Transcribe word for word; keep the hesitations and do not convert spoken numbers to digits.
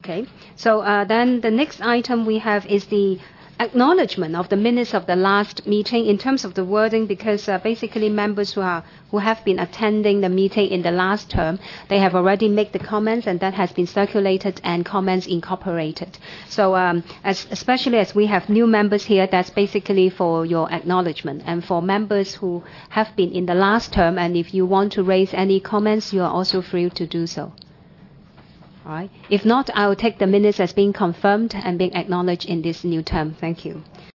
Okay, so uh, then the next item we have is the acknowledgement of the minutes of the last meeting in terms of the wording, because uh, basically members who are who have been attending the meeting in the last term, they have already made the comments, and that has been circulated and comments incorporated. So um, as, especially as we have new members here, that's basically for your acknowledgement. And for members who have been in the last term, and if you want to raise any comments, you are also free to do so. All right. If not, I will take the minutes as being confirmed and being acknowledged in this new term. Thank you.